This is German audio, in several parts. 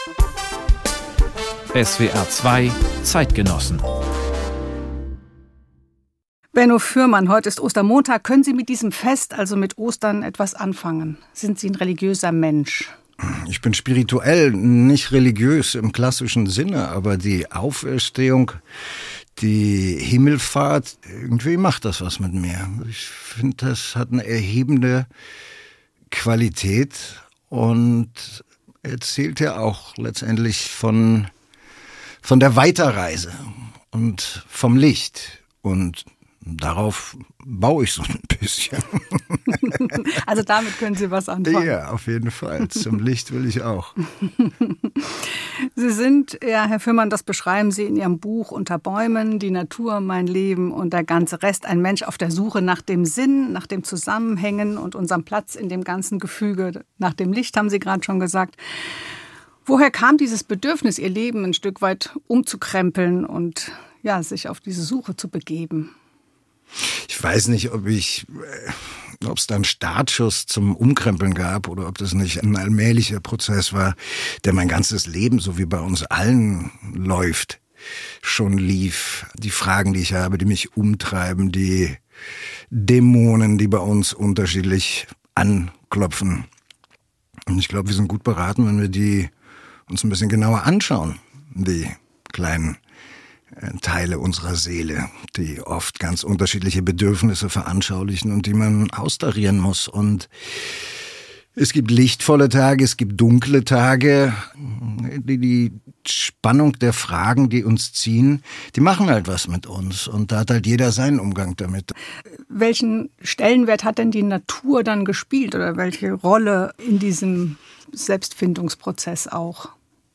SWR 2 Zeitgenossen. Benno Fürmann, heute ist Ostermontag. Können Sie mit diesem Fest, also mit Ostern, etwas anfangen? Sind Sie ein religiöser Mensch? Ich bin spirituell, nicht religiös im klassischen Sinne, aber die Auferstehung, die Himmelfahrt, irgendwie macht das was mit mir. Ich finde, das hat eine erhebende Qualität und erzählt ja auch letztendlich von der Weiterreise und vom Licht. Und darauf baue ich so ein bisschen. Also damit können Sie was anfangen. Ja, auf jeden Fall. Zum Licht will ich auch. Sie sind, ja, Herr Fürmann, das beschreiben Sie in Ihrem Buch Unter Bäumen, die Natur, mein Leben und der ganze Rest. Ein Mensch auf der Suche nach dem Sinn, nach dem Zusammenhängen und unserem Platz in dem ganzen Gefüge. Nach dem Licht, haben Sie gerade schon gesagt. Woher kam dieses Bedürfnis, Ihr Leben ein Stück weit umzukrempeln und ja, sich auf diese Suche zu begeben? Ich weiß nicht, ob es da einen Startschuss zum Umkrempeln gab oder ob das nicht ein allmählicher Prozess war, der mein ganzes Leben, so wie bei uns allen läuft, schon lief. Die Fragen, die ich habe, die mich umtreiben, die Dämonen, die bei uns unterschiedlich anklopfen. Und ich glaube, wir sind gut beraten, wenn wir die uns ein bisschen genauer anschauen, die kleinen Teile unserer Seele, die oft ganz unterschiedliche Bedürfnisse veranschaulichen und die man austarieren muss. Und es gibt lichtvolle Tage, es gibt dunkle Tage. Die Spannung der Fragen, die uns ziehen, die machen halt was mit uns. Und da hat halt jeder seinen Umgang damit. Welchen Stellenwert hat denn die Natur dann gespielt oder welche Rolle in diesem Selbstfindungsprozess auch?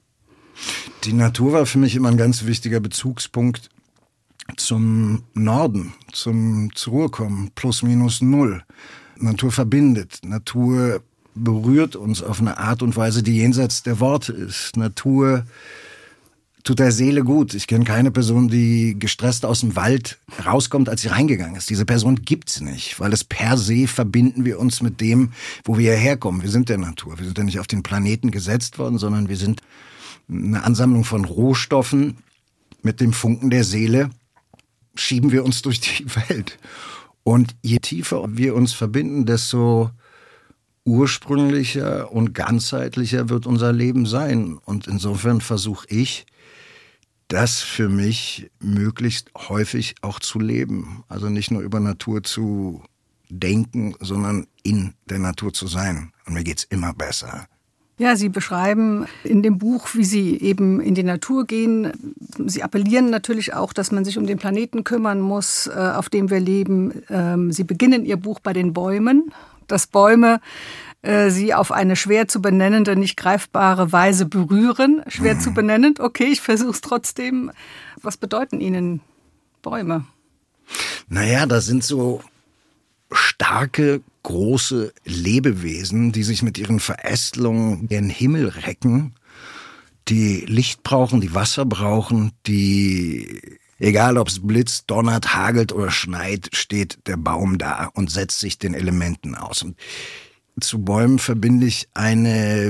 Die Natur war für mich immer ein ganz wichtiger Bezugspunkt zum Norden, zur Ruhe kommen, plus minus null. Natur verbindet, Natur berührt uns auf eine Art und Weise, die jenseits der Worte ist. Natur tut der Seele gut. Ich kenne keine Person, die gestresst aus dem Wald rauskommt, als sie reingegangen ist. Diese Person gibt's nicht, weil es per se verbinden wir uns mit dem, wo wir herkommen. Wir sind der Natur. Wir sind ja nicht auf den Planeten gesetzt worden, sondern wir sind eine Ansammlung von Rohstoffen. Mit dem Funken der Seele schieben wir uns durch die Welt. Und je tiefer wir uns verbinden, desto ursprünglicher und ganzheitlicher wird unser Leben sein. Und insofern versuche ich, das für mich möglichst häufig auch zu leben. Also nicht nur über Natur zu denken, sondern in der Natur zu sein. Und mir geht's immer besser. Ja, Sie beschreiben in dem Buch, wie Sie eben in die Natur gehen. Sie appellieren natürlich auch, dass man sich um den Planeten kümmern muss, auf dem wir leben. Sie beginnen Ihr Buch bei den Bäumen, dass Bäume Sie auf eine schwer zu benennende, nicht greifbare Weise berühren. Schwer zu benennend, okay, ich versuche es trotzdem. Was bedeuten Ihnen Bäume? Naja, das sind so starke, große Lebewesen, die sich mit ihren Verästelungen gen Himmel recken, die Licht brauchen, die Wasser brauchen, die, egal ob es blitzt, donnert, hagelt oder schneit, steht der Baum da und setzt sich den Elementen aus. Und zu Bäumen verbinde ich eine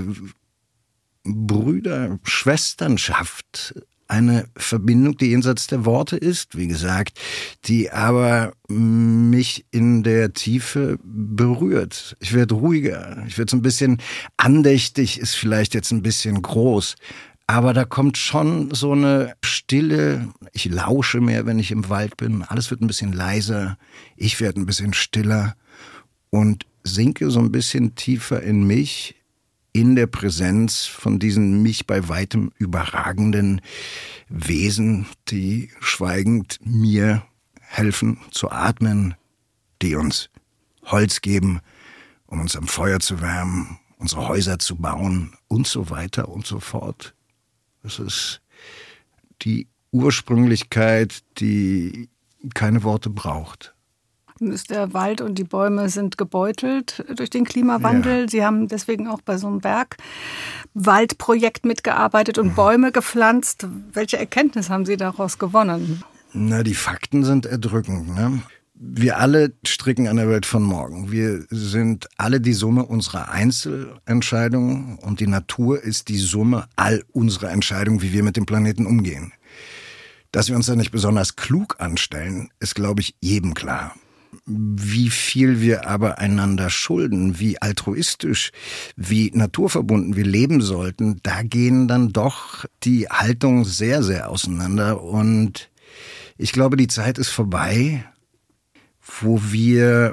Brüder-Schwesternschaft, eine Verbindung, die jenseits der Worte ist, wie gesagt, die aber mich in der Tiefe berührt. Ich werde ruhiger, ich werde so ein bisschen andächtig, ist vielleicht jetzt ein bisschen groß, aber da kommt schon so eine Stille. Ich lausche mehr, wenn ich im Wald bin. Alles wird ein bisschen leiser, ich werde ein bisschen stiller und sinke so ein bisschen tiefer in mich, in der Präsenz von diesen mich bei weitem überragenden Wesen, die schweigend mir helfen zu atmen, die uns Holz geben, um uns am Feuer zu wärmen, unsere Häuser zu bauen und so weiter und so fort. Das ist die Ursprünglichkeit, die keine Worte braucht. Der Wald und die Bäume sind gebeutelt durch den Klimawandel. Ja. Sie haben deswegen auch bei so einem Bergwaldprojekt mitgearbeitet und Bäume gepflanzt. Welche Erkenntnis haben Sie daraus gewonnen? Na, die Fakten sind erdrückend, ne? Wir alle stricken an der Welt von morgen. Wir sind alle die Summe unserer Einzelentscheidungen und die Natur ist die Summe all unserer Entscheidungen, wie wir mit dem Planeten umgehen. Dass wir uns da nicht besonders klug anstellen, ist, glaube ich, jedem klar. Wie viel wir aber einander schulden, wie altruistisch, wie naturverbunden wir leben sollten, da gehen dann doch die Haltungen sehr, sehr auseinander. Und ich glaube, die Zeit ist vorbei, wo wir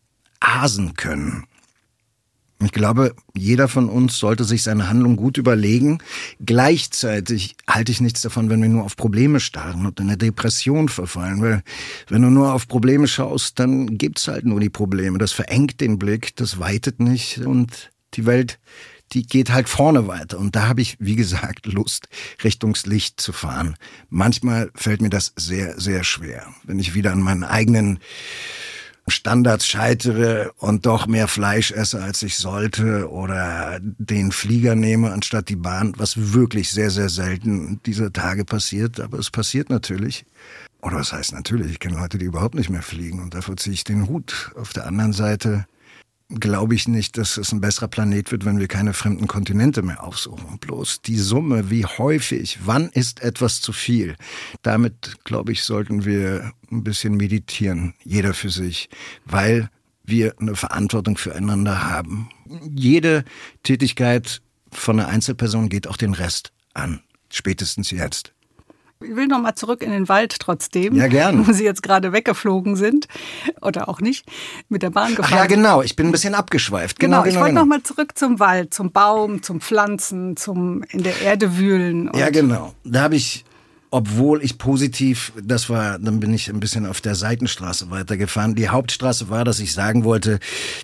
asen können. Ich glaube, jeder von uns sollte sich seine Handlung gut überlegen. Gleichzeitig halte ich nichts davon, wenn wir nur auf Probleme starren und in eine Depression verfallen. Weil wenn du nur auf Probleme schaust, dann gibt's halt nur die Probleme. Das verengt den Blick, das weitet nicht und die Welt, die geht halt vorne weiter. Und da habe ich, wie gesagt, Lust, Richtungs's Licht zu fahren. Manchmal fällt mir das sehr, sehr schwer, wenn ich wieder an meinen eigenen Standards scheitere und doch mehr Fleisch esse, als ich sollte, oder den Flieger nehme anstatt die Bahn, was wirklich sehr, sehr selten dieser Tage passiert, aber es passiert natürlich. Oder was heißt natürlich, ich kenne Leute, die überhaupt nicht mehr fliegen und dafür ziehe ich den Hut. Auf der anderen Seite glaube ich nicht, dass es ein besserer Planet wird, wenn wir keine fremden Kontinente mehr aufsuchen. Bloß die Summe, wie häufig, wann ist etwas zu viel? Damit, glaube ich, sollten wir ein bisschen meditieren, jeder für sich, weil wir eine Verantwortung füreinander haben. Jede Tätigkeit von einer Einzelperson geht auch den Rest an, spätestens jetzt. Ich will noch mal zurück in den Wald trotzdem. Ja, gern. Wo Sie jetzt gerade weggeflogen sind. Oder auch nicht. Mit der Bahn gefahren. Ach ja, genau. Ich bin ein bisschen abgeschweift. Genau. Ich wollte noch mal zurück zum Wald, zum Baum, zum Pflanzen, zum in der Erde wühlen. Ja, genau. Da habe ich, obwohl ich positiv, dann bin ich ein bisschen auf der Seitenstraße weitergefahren. Die Hauptstraße war, dass ich sagen wollte,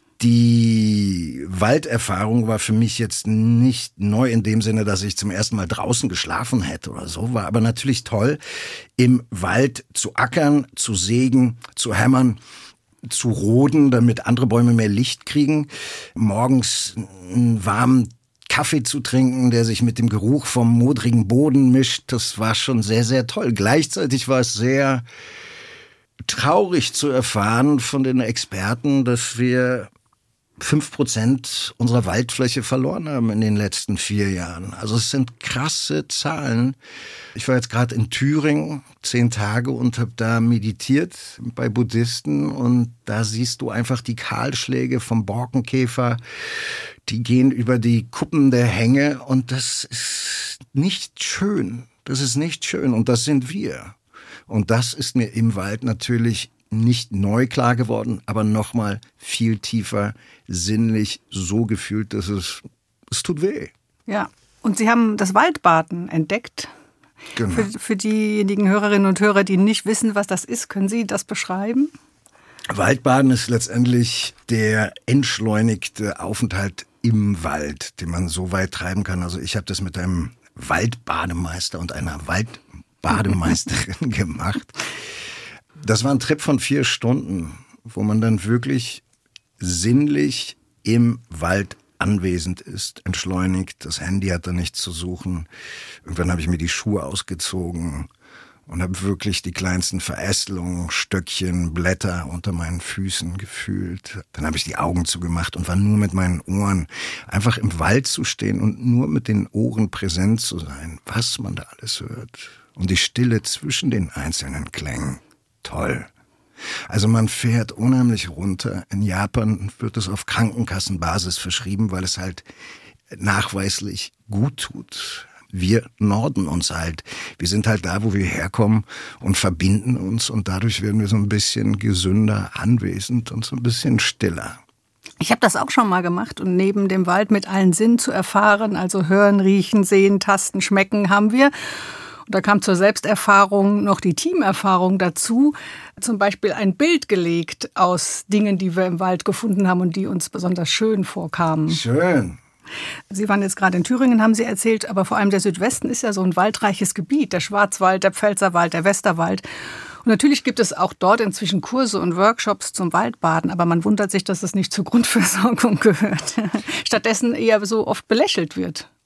die Walderfahrung war für mich jetzt nicht neu in dem Sinne, dass ich zum ersten Mal draußen geschlafen hätte oder so, war aber natürlich toll, im Wald zu ackern, zu sägen, zu hämmern, zu roden, damit andere Bäume mehr Licht kriegen, morgens einen warmen Kaffee zu trinken, der sich mit dem Geruch vom modrigen Boden mischt. Das war schon sehr, sehr toll. Gleichzeitig war es sehr traurig zu erfahren von den Experten, dass wir 5% unserer Waldfläche verloren haben in den letzten 4 Jahren. Also es sind krasse Zahlen. Ich war jetzt gerade in Thüringen 10 Tage und habe da meditiert bei Buddhisten und da siehst du einfach die Kahlschläge vom Borkenkäfer. Die gehen über die Kuppen der Hänge und das ist nicht schön. Das ist nicht schön und das sind wir. Und das ist mir im Wald natürlich nicht neu klar geworden, aber nochmal viel tiefer, sinnlich so gefühlt, dass es tut weh. Ja, und Sie haben das Waldbaden entdeckt. Genau. Für diejenigen Hörerinnen und Hörer, die nicht wissen, was das ist, können Sie das beschreiben? Waldbaden ist letztendlich der entschleunigte Aufenthalt im Wald, den man so weit treiben kann. Also ich habe das mit einem Waldbademeister und einer Waldbademeisterin gemacht. Das war ein Trip von 4 Stunden, wo man dann wirklich sinnlich im Wald anwesend ist, entschleunigt. Das Handy hat da nichts zu suchen. Irgendwann habe ich mir die Schuhe ausgezogen und habe wirklich die kleinsten Verästelungen, Stöckchen, Blätter unter meinen Füßen gefühlt. Dann habe ich die Augen zugemacht und war nur mit meinen Ohren. Einfach im Wald zu stehen und nur mit den Ohren präsent zu sein, was man da alles hört. Und die Stille zwischen den einzelnen Klängen. Toll. Also man fährt unheimlich runter. In Japan wird es auf Krankenkassenbasis verschrieben, weil es halt nachweislich gut tut. Wir norden uns halt. Wir sind halt da, wo wir herkommen und verbinden uns und dadurch werden wir so ein bisschen gesünder anwesend und so ein bisschen stiller. Ich habe das auch schon mal gemacht und neben dem Wald mit allen Sinnen zu erfahren, also hören, riechen, sehen, tasten, schmecken, haben wir. Da kam zur Selbsterfahrung noch die Teamerfahrung dazu. Zum Beispiel ein Bild gelegt aus Dingen, die wir im Wald gefunden haben und die uns besonders schön vorkamen. Schön. Sie waren jetzt gerade in Thüringen, haben Sie erzählt, aber vor allem der Südwesten ist ja so ein waldreiches Gebiet. Der Schwarzwald, der Pfälzerwald, der Westerwald. Und natürlich gibt es auch dort inzwischen Kurse und Workshops zum Waldbaden, aber man wundert sich, dass es nicht zur Grundversorgung gehört. Stattdessen eher so oft belächelt wird.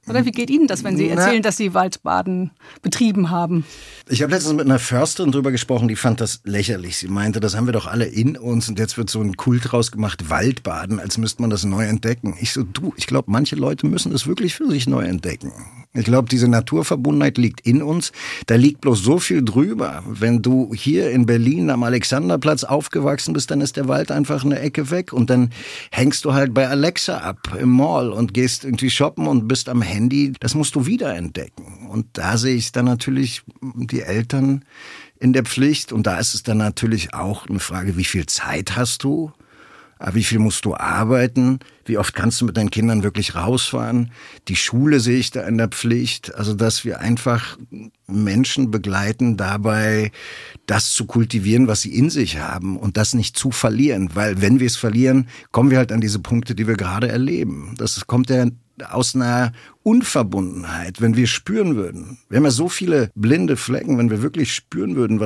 Oder wie geht Ihnen das, wenn Sie erzählen, dass Sie Waldbaden betrieben haben? Ich habe letztens mit einer Försterin drüber gesprochen, die fand das lächerlich. Sie meinte, das haben wir doch alle in uns und jetzt wird so ein Kult draus gemacht, Waldbaden, als müsste man das neu entdecken. Ich glaube, manche Leute müssen das wirklich für sich neu entdecken. Ich glaube, diese Naturverbundenheit liegt in uns. Da liegt bloß so viel drüber. Wenn du hier in Berlin am Alexanderplatz aufgewachsen bist, dann ist der Wald einfach eine Ecke weg und dann hängst du halt bei Alexa ab im Mall und gehst irgendwie shoppen und bist am Handy. Das musst du wiederentdecken. Und da sehe ich dann natürlich die Eltern in der Pflicht. Und da ist es dann natürlich auch eine Frage, wie viel Zeit hast du? Wie viel musst du arbeiten? Wie oft kannst du mit deinen Kindern wirklich rausfahren? Die Schule sehe ich da in der Pflicht. Also, dass wir einfach Menschen begleiten dabei, das zu kultivieren, was sie in sich haben und das nicht zu verlieren. Weil wenn wir es verlieren, kommen wir halt an diese Punkte, die wir gerade erleben. Das kommt ja aus einer Unverbundenheit, wenn wir spüren würden. Wir haben ja so viele blinde Flecken, wenn wir wirklich spüren würden,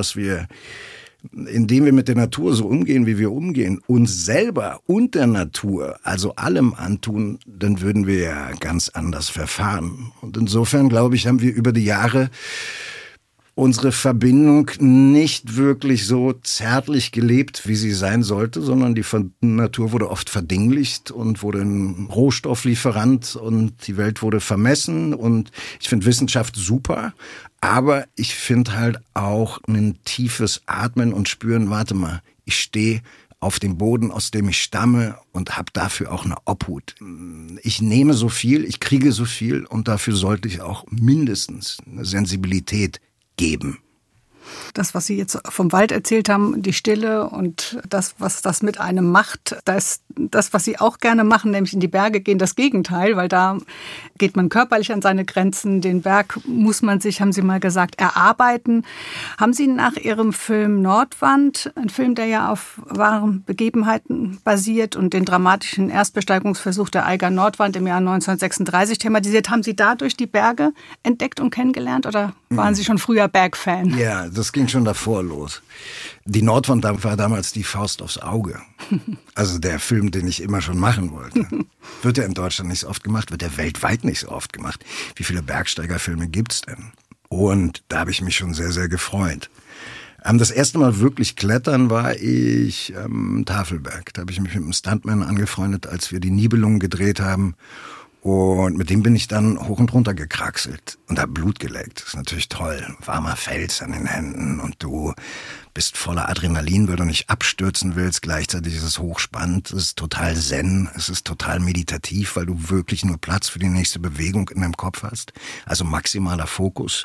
indem wir mit der Natur so umgehen, wie wir umgehen, uns selber und der Natur, also allem antun, dann würden wir ja ganz anders verfahren. Und insofern, glaube ich, haben wir über die Jahre unsere Verbindung nicht wirklich so zärtlich gelebt, wie sie sein sollte, sondern die Natur wurde oft verdinglicht und wurde ein Rohstofflieferant und die Welt wurde vermessen. Und ich finde Wissenschaft super, aber ich finde halt auch ein tiefes Atmen und Spüren, warte mal, ich stehe auf dem Boden, aus dem ich stamme und habe dafür auch eine Obhut. Ich nehme so viel, ich kriege so viel und dafür sollte ich auch mindestens eine Sensibilität geben. Das, was Sie jetzt vom Wald erzählt haben, die Stille und das, was das mit einem macht, das, was Sie auch gerne machen, nämlich in die Berge gehen, das Gegenteil, weil da geht man körperlich an seine Grenzen. Den Berg muss man sich, haben Sie mal gesagt, erarbeiten. Haben Sie nach Ihrem Film Nordwand, ein Film, der ja auf wahren Begebenheiten basiert und den dramatischen Erstbesteigungsversuch der Eiger Nordwand im Jahr 1936 thematisiert, haben Sie dadurch die Berge entdeckt und kennengelernt oder waren Sie schon früher Bergfan? Ja, das ging schon davor los. Die Nordwand war damals die Faust aufs Auge. Also der Film, den ich immer schon machen wollte. Wird ja in Deutschland nicht so oft gemacht, wird ja weltweit nicht so oft gemacht. Wie viele Bergsteigerfilme gibt's denn? Und da habe ich mich schon sehr, sehr gefreut. Das erste Mal wirklich klettern war ich am Tafelberg. Da habe ich mich mit einem Stuntman angefreundet, als wir die Nibelungen gedreht haben. Und mit dem bin ich dann hoch und runter gekraxelt und habe Blut geleckt. Das ist natürlich toll. Warmer Fels an den Händen und du bist voller Adrenalin, weil du nicht abstürzen willst. Gleichzeitig ist es hochspannend, es ist total zen, es ist total meditativ, weil du wirklich nur Platz für die nächste Bewegung in deinem Kopf hast. Also maximaler Fokus.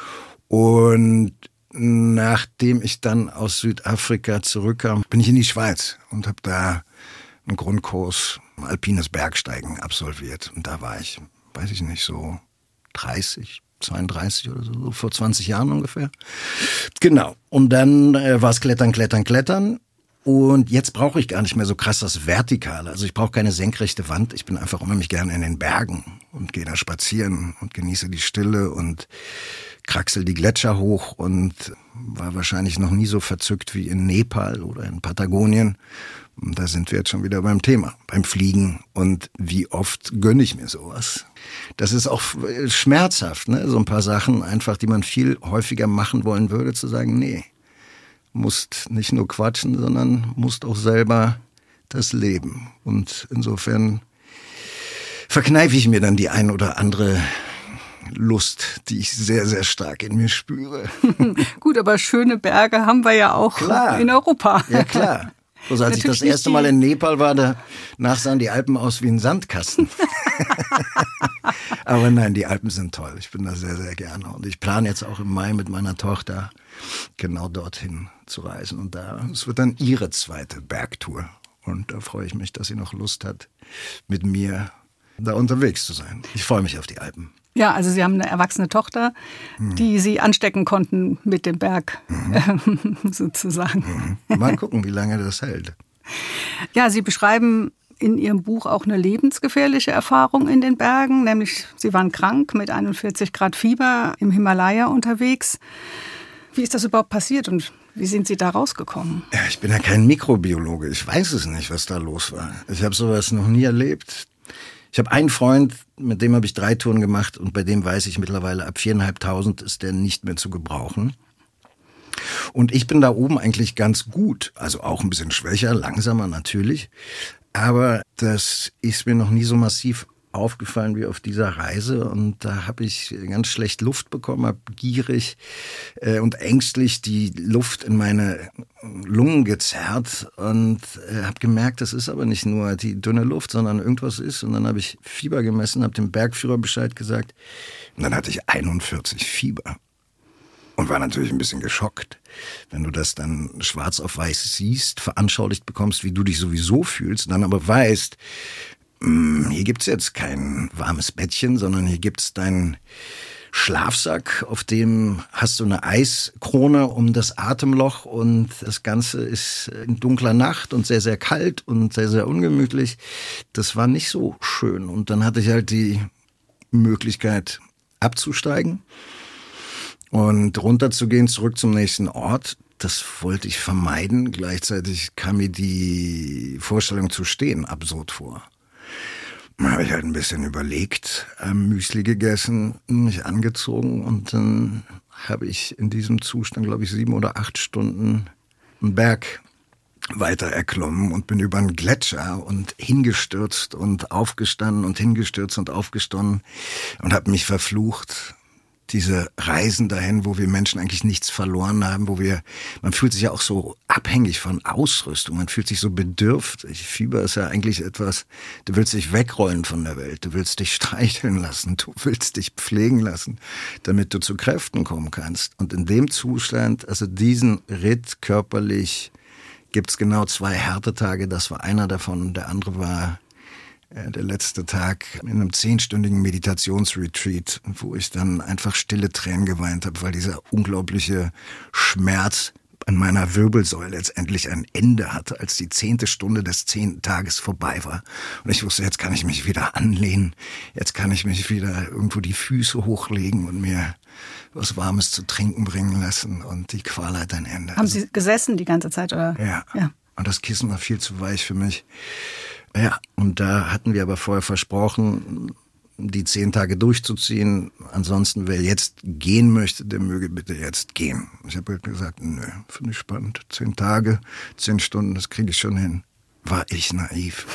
Und nachdem ich dann aus Südafrika zurückkam, bin ich in die Schweiz und habe da einen Grundkurs alpines Bergsteigen absolviert. Und da war ich, weiß ich nicht, so 30, 32 oder so vor 20 Jahren ungefähr. Genau. Und dann war es Klettern. Und jetzt brauche ich gar nicht mehr so krass das Vertikale. Also ich brauche keine senkrechte Wand. Ich bin einfach unheimlich gerne in den Bergen und gehe da spazieren und genieße die Stille und kraxel die Gletscher hoch und war wahrscheinlich noch nie so verzückt wie in Nepal oder in Patagonien. Und da sind wir jetzt schon wieder beim Thema, beim Fliegen. Und wie oft gönne ich mir sowas? Das ist auch schmerzhaft, ne? So ein paar Sachen einfach, die man viel häufiger machen wollen würde, zu sagen, nee, musst nicht nur quatschen, sondern musst auch selber das leben. Und insofern verkneife ich mir dann die ein oder andere Lust, die ich sehr, sehr stark in mir spüre. Gut, aber schöne Berge haben wir ja auch in Europa. Ja, klar. Also als ich das erste Mal in Nepal war, danach sahen die Alpen aus wie ein Sandkasten. Aber nein, die Alpen sind toll. Ich bin da sehr, sehr gerne. Und ich plane jetzt auch im Mai mit meiner Tochter genau dorthin zu reisen. Und es wird dann ihre zweite Bergtour. Und da freue ich mich, dass sie noch Lust hat, mit mir da unterwegs zu sein. Ich freue mich auf die Alpen. Ja, also Sie haben eine erwachsene Tochter, die Sie anstecken konnten mit dem Berg, sozusagen. Mal gucken, wie lange das hält. Ja, Sie beschreiben in Ihrem Buch auch eine lebensgefährliche Erfahrung in den Bergen, nämlich Sie waren krank mit 41 Grad Fieber im Himalaya unterwegs. Wie ist das überhaupt passiert und wie sind Sie da rausgekommen? Ja, ich bin ja kein Mikrobiologe, ich weiß es nicht, was da los war. Ich habe sowas noch nie erlebt. Ich habe einen Freund, mit dem habe ich 3 Touren gemacht und bei dem weiß ich mittlerweile, ab 4.500 ist der nicht mehr zu gebrauchen. Und ich bin da oben eigentlich ganz gut, also auch ein bisschen schwächer, langsamer natürlich, aber das ist mir noch nie so massiv aufgefallen wie auf dieser Reise und da habe ich ganz schlecht Luft bekommen, habe gierig und ängstlich die Luft in meine Lungen gezerrt und habe gemerkt, das ist aber nicht nur die dünne Luft, sondern irgendwas ist und dann habe ich Fieber gemessen, habe dem Bergführer Bescheid gesagt und dann hatte ich 41 Fieber. Und war natürlich ein bisschen geschockt, wenn du das dann schwarz auf weiß siehst, veranschaulicht bekommst, wie du dich sowieso fühlst, dann aber weißt, hier gibt's jetzt kein warmes Bettchen, sondern hier gibt's deinen Schlafsack, auf dem hast du eine Eiskrone um das Atemloch und das Ganze ist in dunkler Nacht und sehr, sehr kalt und sehr, sehr ungemütlich. Das war nicht so schön und dann hatte ich halt die Möglichkeit abzusteigen und runterzugehen, zurück zum nächsten Ort. Das wollte ich vermeiden. Gleichzeitig kam mir die Vorstellung zu stehen absurd vor. Dann habe ich halt ein bisschen überlegt, Müsli gegessen, mich angezogen und dann habe ich in diesem Zustand, glaube ich, 7 oder 8 Stunden einen Berg weiter erklommen und bin über einen Gletscher und hingestürzt und aufgestanden und hingestürzt und aufgestanden und habe mich verflucht. Diese Reisen dahin, wo wir Menschen eigentlich nichts verloren haben, man fühlt sich ja auch so abhängig von Ausrüstung, man fühlt sich so bedürftig. Fieber ist ja eigentlich etwas, du willst dich wegrollen von der Welt, du willst dich streicheln lassen, du willst dich pflegen lassen, damit du zu Kräften kommen kannst. Und in dem Zustand, also diesen Ritt körperlich, gibt's genau 2 Härtetage, das war einer davon und der andere war der letzte Tag in einem 10-stündigen Meditationsretreat, wo ich dann einfach stille Tränen geweint habe, weil dieser unglaubliche Schmerz an meiner Wirbelsäule letztendlich ein Ende hatte, als die 10. Stunde des 10. Tages vorbei war. Und ich wusste, jetzt kann ich mich wieder anlehnen, jetzt kann ich mich wieder irgendwo die Füße hochlegen und mir was Warmes zu trinken bringen lassen und die Qual hat ein Ende. Haben Sie gesessen die ganze Zeit, oder? Ja. Und das Kissen war viel zu weich für mich. Ja, und da hatten wir aber vorher versprochen, die 10 Tage durchzuziehen. Ansonsten, wer jetzt gehen möchte, der möge bitte jetzt gehen. Ich habe halt gesagt, nö, finde ich spannend. 10 Tage, 10 Stunden, das kriege ich schon hin. War ich naiv.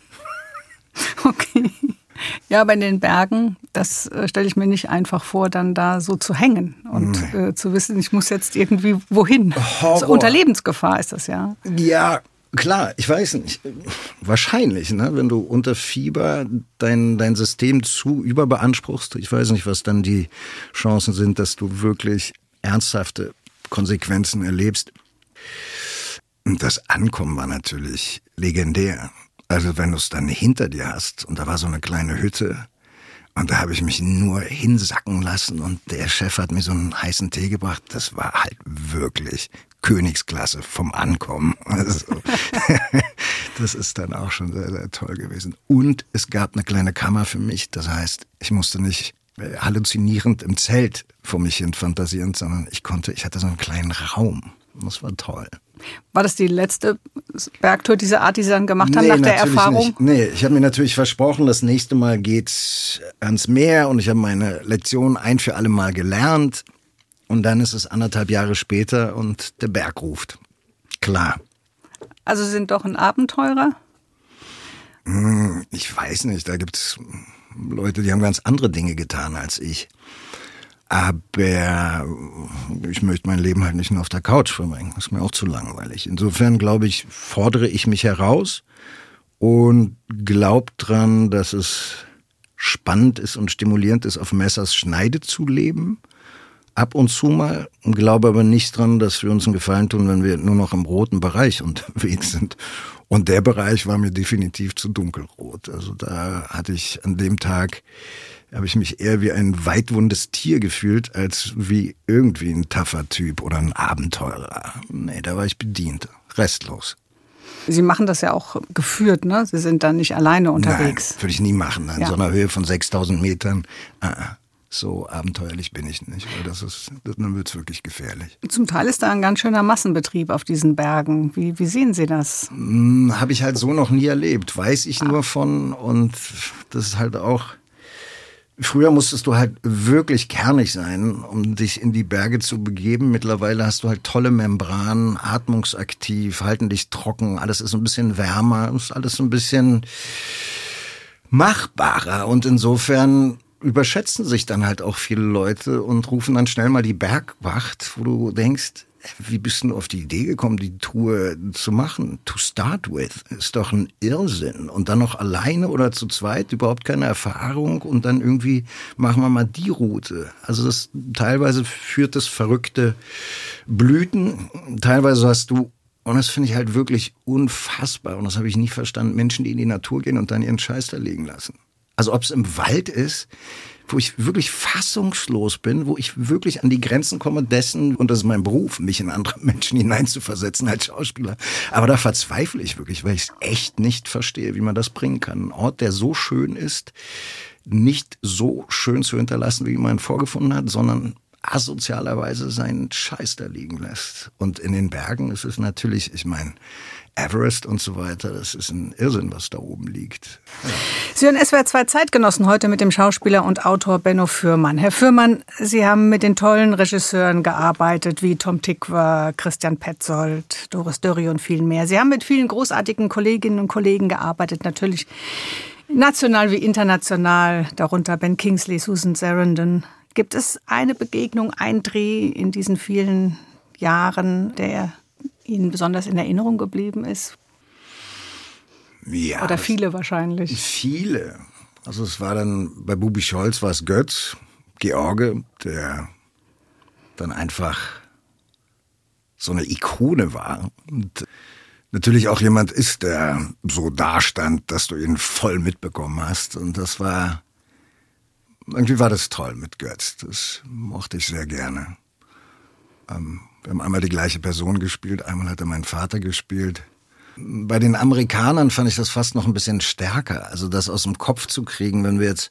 Okay. Ja, aber in den Bergen, das stelle ich mir nicht einfach vor, dann da so zu hängen und zu wissen, ich muss jetzt irgendwie wohin. So unter Lebensgefahr ist das ja. Ja, klar, ich weiß nicht. Wahrscheinlich, ne? Wenn du unter Fieber dein System zu überbeanspruchst. Ich weiß nicht, was dann die Chancen sind, dass du wirklich ernsthafte Konsequenzen erlebst. Und das Ankommen war natürlich legendär. Also wenn du es dann hinter dir hast und da war so eine kleine Hütte und da habe ich mich nur hinsacken lassen und der Chef hat mir so einen heißen Tee gebracht. Das war halt wirklich Königsklasse vom Ankommen. Also, das ist dann auch schon sehr, sehr toll gewesen. Und es gab eine kleine Kammer für mich. Das heißt, ich musste nicht halluzinierend im Zelt vor mich hin fantasieren, sondern ich hatte so einen kleinen Raum. Das war toll. War das die letzte Bergtour dieser Art, die Sie dann gemacht haben nach der Erfahrung? Nicht. Nee, ich habe mir natürlich versprochen, das nächste Mal geht's ans Meer und ich habe meine Lektion ein für alle Mal gelernt. Und dann ist es 1,5 Jahre später und der Berg ruft. Klar. Also Sie sind doch ein Abenteurer? Ich weiß nicht, da gibt's Leute, die haben ganz andere Dinge getan als ich. Aber ich möchte mein Leben halt nicht nur auf der Couch verbringen. Das ist mir auch zu langweilig. Insofern, glaube ich, fordere ich mich heraus und glaube dran, dass es spannend ist und stimulierend ist, auf Messers Schneide zu leben. Ab und zu mal. Und glaube aber nicht dran, dass wir uns einen Gefallen tun, wenn wir nur noch im roten Bereich unterwegs sind. Und der Bereich war mir definitiv zu dunkelrot. Also da hatte ich an dem Tag, habe ich mich eher wie ein weitwundes Tier gefühlt, als wie irgendwie ein taffer Typ oder ein Abenteurer. Nee, da war ich bedient. Restlos. Sie machen das ja auch geführt, ne? Sie sind dann nicht alleine unterwegs. Nein, würde ich nie machen. An so einer Höhe von 6.000 Metern. So abenteuerlich bin ich nicht, weil dann wird es wirklich gefährlich. Zum Teil ist da ein ganz schöner Massenbetrieb auf diesen Bergen. Wie sehen Sie das? Habe ich halt so noch nie erlebt, weiß ich nur von. Und das ist halt auch... Früher musstest du halt wirklich kernig sein, um dich in die Berge zu begeben. Mittlerweile hast du halt tolle Membranen, atmungsaktiv, halten dich trocken. Alles ist ein bisschen wärmer, ist alles ein bisschen machbarer. Und insofern überschätzen sich dann halt auch viele Leute und rufen dann schnell mal die Bergwacht, wo du denkst, wie bist du auf die Idee gekommen, die Tour zu machen? To start with. Ist doch ein Irrsinn. Und dann noch alleine oder zu zweit, überhaupt keine Erfahrung und dann irgendwie machen wir mal die Route. Also teilweise führt das verrückte Blüten. Teilweise hast du, und das finde ich halt wirklich unfassbar, und das habe ich nie verstanden, Menschen, die in die Natur gehen und dann ihren Scheiß da liegen lassen. Also ob es im Wald ist, wo ich wirklich fassungslos bin, wo ich wirklich an die Grenzen komme dessen, und das ist mein Beruf, mich in andere Menschen hineinzuversetzen als Schauspieler. Aber da verzweifle ich wirklich, weil ich es echt nicht verstehe, wie man das bringen kann. Ein Ort, der so schön ist, nicht so schön zu hinterlassen, wie man ihn vorgefunden hat, sondern asozialerweise seinen Scheiß da liegen lässt. Und in den Bergen ist es natürlich, ich meine, Everest und so weiter, das ist ein Irrsinn, was da oben liegt. Ja. Sie hören SWR 2 Zeitgenossen heute mit dem Schauspieler und Autor Benno Fürmann. Herr Fürmann, Sie haben mit den tollen Regisseuren gearbeitet, wie Tom Tykwer, Christian Petzold, Doris Dörrie und vielen mehr. Sie haben mit vielen großartigen Kolleginnen und Kollegen gearbeitet, natürlich national wie international, darunter Ben Kingsley, Susan Sarandon. Gibt es eine Begegnung, ein Dreh in diesen vielen Jahren, der Ihnen besonders in Erinnerung geblieben ist? Ja. Oder viele wahrscheinlich. Viele. Also es war dann, bei Bubi Scholz war es Götz, George, der dann einfach so eine Ikone war. Und natürlich auch jemand ist, der so dastand, dass du ihn voll mitbekommen hast. Und irgendwie war das toll mit Götz. Das mochte ich sehr gerne. Wir haben einmal die gleiche Person gespielt, einmal hat er meinen Vater gespielt. Bei den Amerikanern fand ich das fast noch ein bisschen stärker. Also das aus dem Kopf zu kriegen, wenn wir jetzt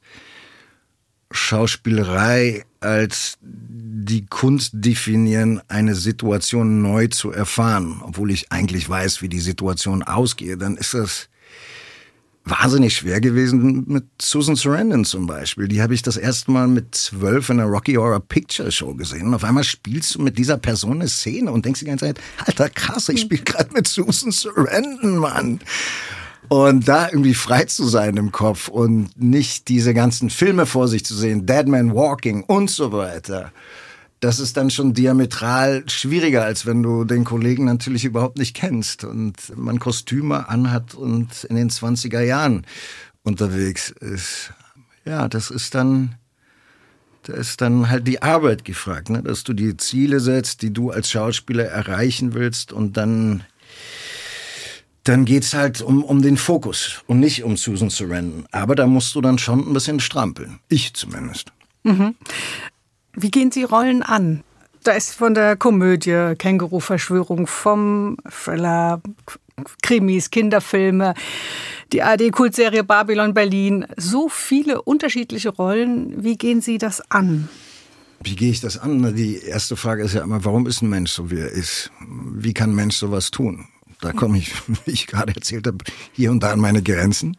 Schauspielerei als die Kunst definieren, eine Situation neu zu erfahren, obwohl ich eigentlich weiß, wie die Situation ausgeht, dann ist das wahnsinnig schwer gewesen mit Susan Sarandon zum Beispiel. Die habe ich das erste Mal mit 12 in einer Rocky Horror Picture Show gesehen. Und auf einmal spielst du mit dieser Person eine Szene und denkst die ganze Zeit, Alter, krass, ich spiele gerade mit Susan Sarandon, Mann. Und da irgendwie frei zu sein im Kopf und nicht diese ganzen Filme vor sich zu sehen, Dead Man Walking und so weiter. Das ist dann schon diametral schwieriger, als wenn du den Kollegen natürlich überhaupt nicht kennst und man Kostüme anhat und in den 20er Jahren unterwegs ist. Ja, da ist dann halt die Arbeit gefragt, ne? Dass du die Ziele setzt, die du als Schauspieler erreichen willst, und dann geht's halt um den Fokus und nicht um Susan Sarandon. Aber da musst du dann schon ein bisschen strampeln. Ich zumindest. Mhm. Wie gehen Sie Rollen an? Da ist von der Komödie, Känguru-Verschwörung, vom Thriller, Krimis, Kinderfilme, die ARD-Kultserie Babylon Berlin. So viele unterschiedliche Rollen. Wie gehen Sie das an? Wie gehe ich das an? Die erste Frage ist ja immer, warum ist ein Mensch so, wie er ist? Wie kann ein Mensch sowas tun? Da komme ich, wie ich gerade erzählt habe, hier und da an meine Grenzen.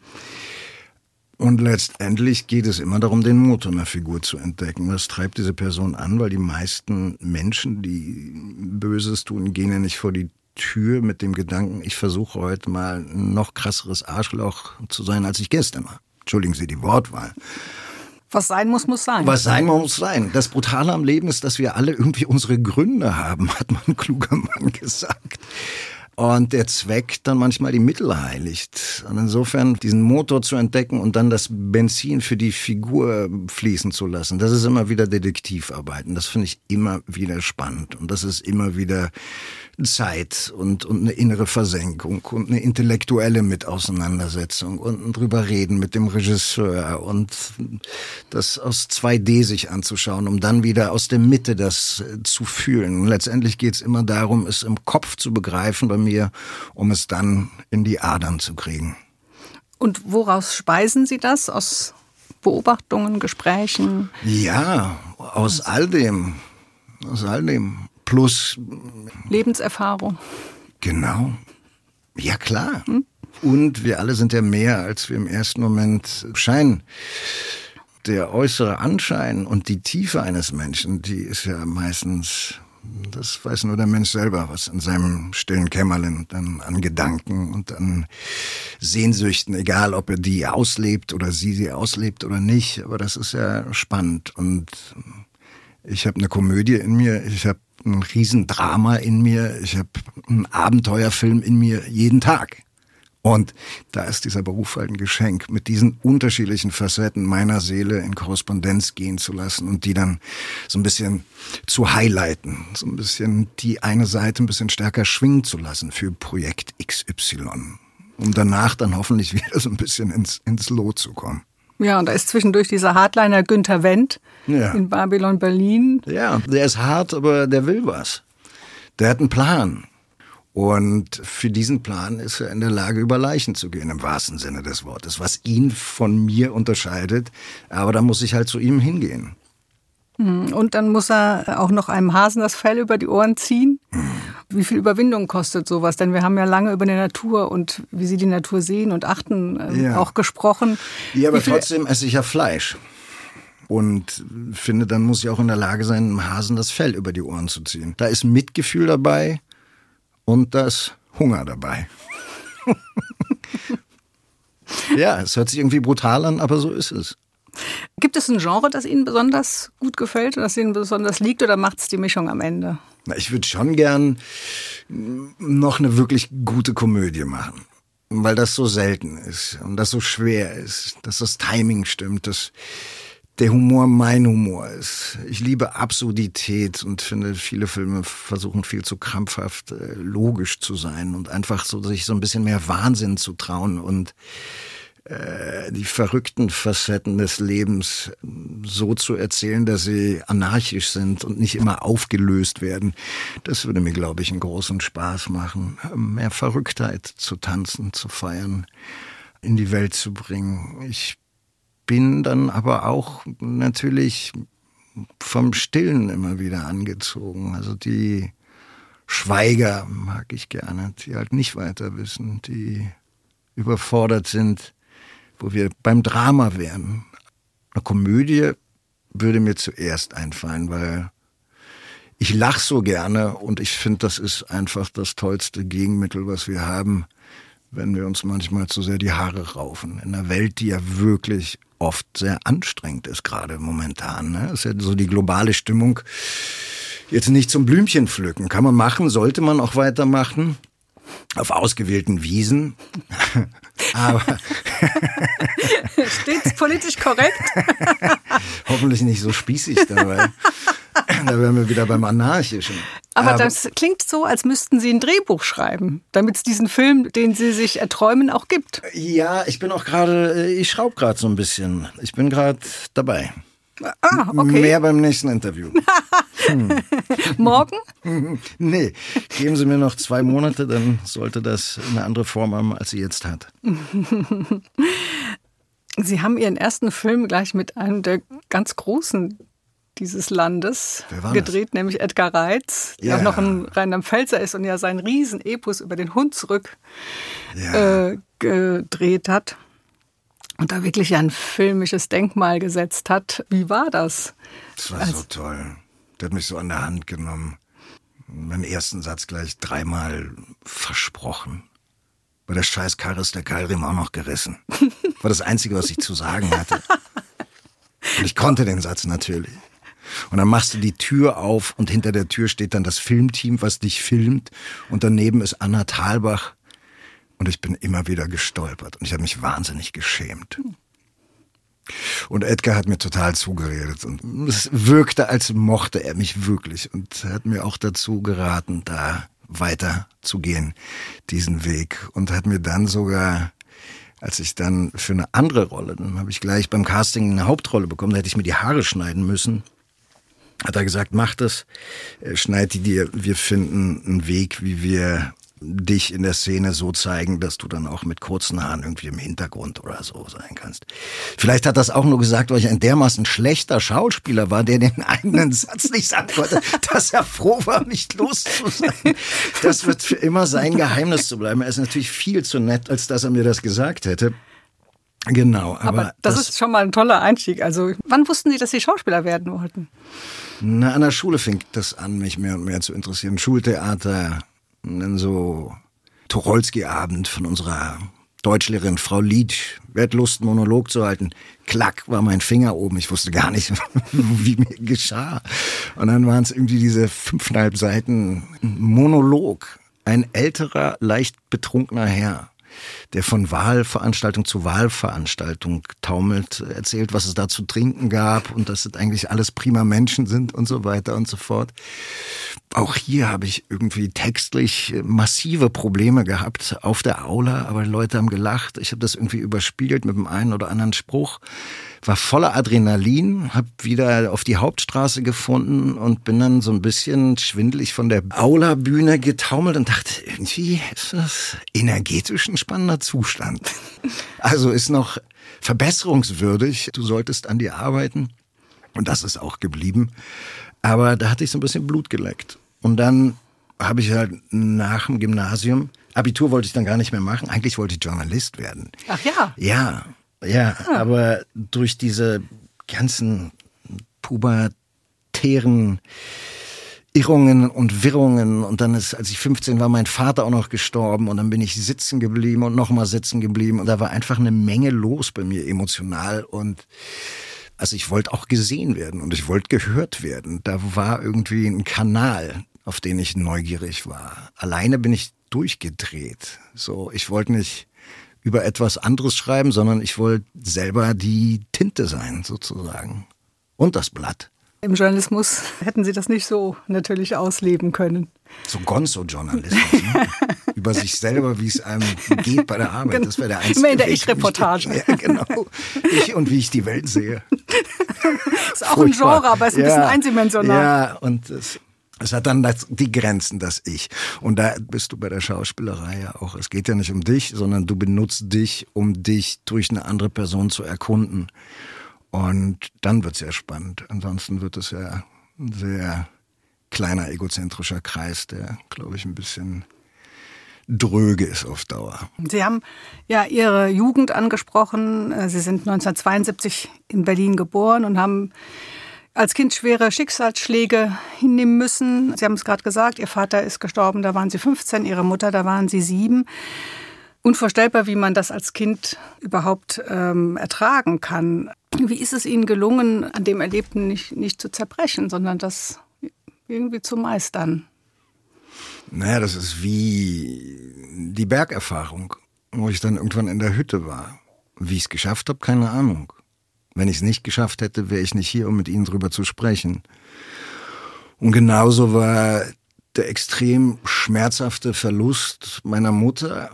Und letztendlich geht es immer darum, den Motor einer Figur zu entdecken. Was treibt diese Person an? Weil die meisten Menschen, die Böses tun, gehen ja nicht vor die Tür mit dem Gedanken, ich versuche heute mal ein noch krasseres Arschloch zu sein, als ich gestern war. Entschuldigen Sie die Wortwahl. Was sein muss, muss sein. Was sein muss sein. Das Brutale am Leben ist, dass wir alle irgendwie unsere Gründe haben, hat mal ein kluger Mann gesagt. Und der Zweck dann manchmal die Mittel heiligt. Und insofern diesen Motor zu entdecken und dann das Benzin für die Figur fließen zu lassen, das ist immer wieder Detektivarbeiten. Das finde ich immer wieder spannend. Und das ist immer wieder Zeit und eine innere Versenkung und eine intellektuelle Mitauseinandersetzung und ein drüber reden mit dem Regisseur und das aus 2D sich anzuschauen, um dann wieder aus der Mitte das zu fühlen. Und letztendlich geht es immer darum, es im Kopf zu begreifen bei mir, um es dann in die Adern zu kriegen. Und woraus speisen Sie das? Aus Beobachtungen, Gesprächen? Ja, aus all dem. Plus Lebenserfahrung. Genau. Ja, klar. Und wir alle sind ja mehr, als wir im ersten Moment scheinen. Der äußere Anschein und die Tiefe eines Menschen, die ist ja meistens, das weiß nur der Mensch selber, was in seinem stillen Kämmerlein dann an Gedanken und an Sehnsüchten, egal ob er die auslebt oder sie auslebt oder nicht, aber das ist ja spannend. Und ich habe eine Komödie in mir, ich habe ein Riesendrama in mir, ich habe einen Abenteuerfilm in mir jeden Tag. Und da ist dieser Beruf halt ein Geschenk, mit diesen unterschiedlichen Facetten meiner Seele in Korrespondenz gehen zu lassen und die dann so ein bisschen zu highlighten, so ein bisschen die eine Seite ein bisschen stärker schwingen zu lassen für Projekt XY, um danach dann hoffentlich wieder so ein bisschen ins Lot zu kommen. Ja, und da ist zwischendurch dieser Hardliner Günther Wendt in Babylon Berlin. Ja, der ist hart, aber der will was. Der hat einen Plan. Und für diesen Plan ist er in der Lage, über Leichen zu gehen, im wahrsten Sinne des Wortes. Was ihn von mir unterscheidet, aber da muss ich halt zu ihm hingehen. Und dann muss er auch noch einem Hasen das Fell über die Ohren ziehen. Wie viel Überwindung kostet sowas? Denn wir haben ja lange über die Natur und wie Sie die Natur sehen und achten auch gesprochen. Ja, aber trotzdem esse ich ja Fleisch. Und finde, dann muss ich auch in der Lage sein, einem Hasen das Fell über die Ohren zu ziehen. Da ist Mitgefühl dabei. Und da ist Hunger dabei. Ja, es hört sich irgendwie brutal an, aber so ist es. Gibt es ein Genre, das Ihnen besonders gut gefällt, das Ihnen besonders liegt, oder macht es die Mischung am Ende? Na, ich würde schon gern noch eine wirklich gute Komödie machen, weil das so selten ist und das so schwer ist, dass das Timing stimmt, dass der Humor mein Humor ist. Ich liebe Absurdität und finde, viele Filme versuchen viel zu krampfhaft logisch zu sein und einfach so sich so ein bisschen mehr Wahnsinn zu trauen und die verrückten Facetten des Lebens so zu erzählen, dass sie anarchisch sind und nicht immer aufgelöst werden. Das würde mir, glaube ich, einen großen Spaß machen, mehr Verrücktheit zu tanzen, zu feiern, in die Welt zu bringen. Ich bin dann aber auch natürlich vom Stillen immer wieder angezogen. Also die Schweiger mag ich gerne, die halt nicht weiter wissen, die überfordert sind, wo wir beim Drama wären. Eine Komödie würde mir zuerst einfallen, weil ich lache so gerne und ich finde, das ist einfach das tollste Gegenmittel, was wir haben, wenn wir uns manchmal zu sehr die Haare raufen. In einer Welt, die ja wirklich oft sehr anstrengend ist, gerade momentan. Ne? Das ist ja so die globale Stimmung. Jetzt nicht zum Blümchen pflücken. Kann man machen, sollte man auch weitermachen. Auf ausgewählten Wiesen. Aber stets politisch korrekt. Hoffentlich nicht so spießig dabei. Da wären wir wieder beim Anarchischen. Aber das klingt so, als müssten Sie ein Drehbuch schreiben, damit es diesen Film, den Sie sich erträumen, auch gibt. Ja, ich schraube gerade so ein bisschen. Ich bin gerade dabei. Ah, okay. Mehr beim nächsten Interview. Morgen? Nee, geben Sie mir noch 2 Monate, dann sollte das eine andere Form haben, als sie jetzt hat. Sie haben Ihren ersten Film gleich mit einem der ganz Großen dieses Landes gedreht, nämlich Edgar Reitz, der auch noch ein Rheinland-Pfälzer ist und ja seinen Riesen-Epos über den Hunsrück gedreht hat. Und da wirklich ein filmisches Denkmal gesetzt hat. Wie war das? Das war so toll. Der hat mich so an der Hand genommen. Beim ersten Satz gleich 3-mal versprochen. Bei der scheiß Karre ist der Keilriemen auch noch gerissen. War das Einzige, was ich zu sagen hatte. Und ich konnte den Satz natürlich. Und dann machst du die Tür auf und hinter der Tür steht dann das Filmteam, was dich filmt. Und daneben ist Anna Thalbach. Und ich bin immer wieder gestolpert und ich habe mich wahnsinnig geschämt. Und Edgar hat mir total zugeredet und es wirkte, als mochte er mich wirklich und hat mir auch dazu geraten, da weiter zu gehen, diesen Weg. Und hat mir dann sogar, als ich dann für eine andere Rolle, dann habe ich gleich beim Casting eine Hauptrolle bekommen, da hätte ich mir die Haare schneiden müssen. Hat er gesagt, mach das, schneid die dir, wir finden einen Weg, wie wir dich in der Szene so zeigen, dass du dann auch mit kurzen Haaren irgendwie im Hintergrund oder so sein kannst. Vielleicht hat das auch nur gesagt, weil ich ein dermaßen schlechter Schauspieler war, der den eigenen Satz nicht sagen konnte, dass er froh war, mich los zu sein. Das wird für immer sein Geheimnis zu bleiben. Er ist natürlich viel zu nett, als dass er mir das gesagt hätte. Genau. Aber das ist schon mal ein toller Einstieg. Also, wann wussten Sie, dass Sie Schauspieler werden wollten? Na, an der Schule fing das an, mich mehr und mehr zu interessieren. Schultheater, und dann so Tucholsky-Abend von unserer Deutschlehrerin Frau Lietsch. Wer hat Lust, einen Monolog zu halten? Klack, war mein Finger oben. Ich wusste gar nicht, wie mir geschah. Und dann waren es irgendwie diese 5,5 Seiten Monolog. Ein älterer, leicht betrunkener Herr, der von Wahlveranstaltung zu Wahlveranstaltung taumelt, erzählt, was es da zu trinken gab und dass es eigentlich alles prima Menschen sind und so weiter und so fort. Auch hier habe ich irgendwie textlich massive Probleme gehabt auf der Aula, aber die Leute haben gelacht. Ich habe das irgendwie überspielt mit dem einen oder anderen Spruch. War voller Adrenalin, habe wieder auf die Hauptstraße gefunden und bin dann so ein bisschen schwindelig von der Aula-Bühne getaumelt und dachte, irgendwie ist das energetisch ein spannender Zustand. Also ist noch verbesserungswürdig. Du solltest an dir arbeiten. Und das ist auch geblieben. Aber da hatte ich so ein bisschen Blut geleckt. Und dann habe ich halt nach dem Gymnasium, Abitur wollte ich dann gar nicht mehr machen. Eigentlich wollte ich Journalist werden. Ach ja? Ja, aber durch diese ganzen pubertären Irrungen und Wirrungen und dann ist, als ich 15 war, mein Vater auch noch gestorben und dann bin ich sitzen geblieben und nochmal sitzen geblieben und da war einfach eine Menge los bei mir emotional und also ich wollte auch gesehen werden und ich wollte gehört werden. Da war irgendwie ein Kanal, auf den ich neugierig war. Alleine bin ich durchgedreht. So, ich wollte nicht über etwas anderes schreiben, sondern ich wollte selber die Tinte sein, sozusagen. Und das Blatt. Im Journalismus hätten Sie das nicht so natürlich ausleben können. So Gonzo-Journalismus, ne? Über sich selber, wie es einem geht bei der Arbeit. Genau. Das wäre der einzige Immer in der Weg, Ich-Reportage. Ja, genau. Ich und wie ich die Welt sehe. Ist auch ein Genre, aber es ist ein bisschen eindimensional. Ja, und es hat dann die Grenzen, das Ich. Und da bist du bei der Schauspielerei ja auch. Es geht ja nicht um dich, sondern du benutzt dich, um dich durch eine andere Person zu erkunden. Und dann wird's ja spannend. Ansonsten wird es ja ein sehr kleiner egozentrischer Kreis, der, glaube ich, ein bisschen dröge ist auf Dauer. Sie haben ja Ihre Jugend angesprochen. Sie sind 1972 in Berlin geboren und haben als Kind schwere Schicksalsschläge hinnehmen müssen. Sie haben es gerade gesagt, Ihr Vater ist gestorben, da waren Sie 15, Ihre Mutter, da waren Sie 7. Unvorstellbar, wie man das als Kind überhaupt ertragen kann. Wie ist es Ihnen gelungen, an dem Erlebten nicht zu zerbrechen, sondern das irgendwie zu meistern? Naja, das ist wie die Bergerfahrung, wo ich dann irgendwann in der Hütte war. Wie ich es geschafft habe, keine Ahnung. Wenn ich es nicht geschafft hätte, wäre ich nicht hier, um mit Ihnen drüber zu sprechen. Und genauso war der extrem schmerzhafte Verlust meiner Mutter,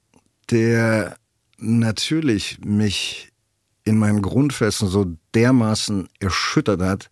der natürlich mich in meinen Grundfesten so dermaßen erschüttert hat,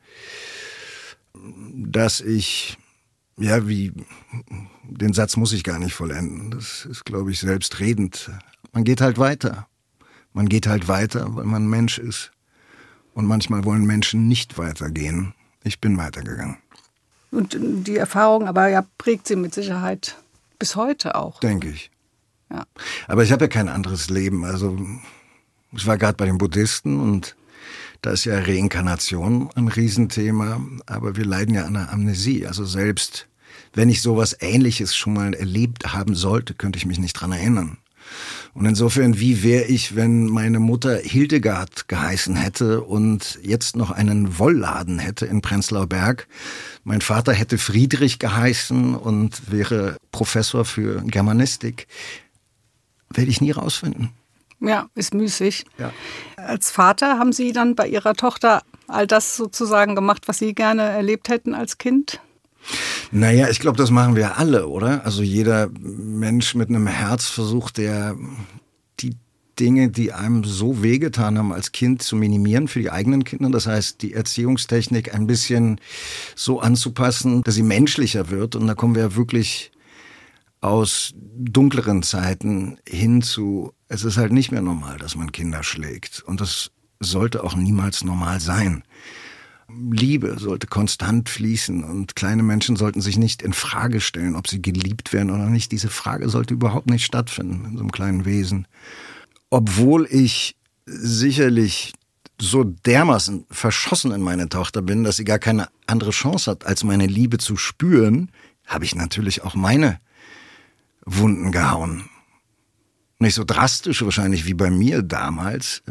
dass ich, ja, wie, den Satz muss ich gar nicht vollenden. Das ist, glaube ich, selbstredend. Man geht halt weiter. Man geht halt weiter, weil man Mensch ist. Und manchmal wollen Menschen nicht weitergehen. Ich bin weitergegangen. Und die Erfahrung aber ja prägt Sie mit Sicherheit bis heute auch. Denke ich. Ja. Aber ich habe ja kein anderes Leben. Also ich war gerade bei den Buddhisten und da ist ja Reinkarnation ein Riesenthema. Aber wir leiden ja an einer Amnesie. Also selbst wenn ich sowas Ähnliches schon mal erlebt haben sollte, könnte ich mich nicht dran erinnern. Und insofern, wie wäre ich, wenn meine Mutter Hildegard geheißen hätte und jetzt noch einen Wollladen hätte in Prenzlauer Berg? Mein Vater hätte Friedrich geheißen und wäre Professor für Germanistik. Werde ich nie rausfinden. Ja, ist müßig. Ja. Als Vater haben Sie dann bei Ihrer Tochter all das sozusagen gemacht, was Sie gerne erlebt hätten als Kind? Naja, ich glaube, das machen wir alle, oder? Also jeder Mensch mit einem Herz versucht, der die Dinge, die einem so wehgetan haben als Kind, zu minimieren für die eigenen Kinder. Das heißt, die Erziehungstechnik ein bisschen so anzupassen, dass sie menschlicher wird. Und da kommen wir wirklich aus dunkleren Zeiten hin zu, es ist halt nicht mehr normal, dass man Kinder schlägt. Und das sollte auch niemals normal sein. Liebe sollte konstant fließen und kleine Menschen sollten sich nicht in Frage stellen, ob sie geliebt werden oder nicht. Diese Frage sollte überhaupt nicht stattfinden in so einem kleinen Wesen. Obwohl ich sicherlich so dermaßen verschossen in meine Tochter bin, dass sie gar keine andere Chance hat, als meine Liebe zu spüren, habe ich natürlich auch meine Wunden gehauen. Nicht so drastisch wahrscheinlich wie bei mir damals.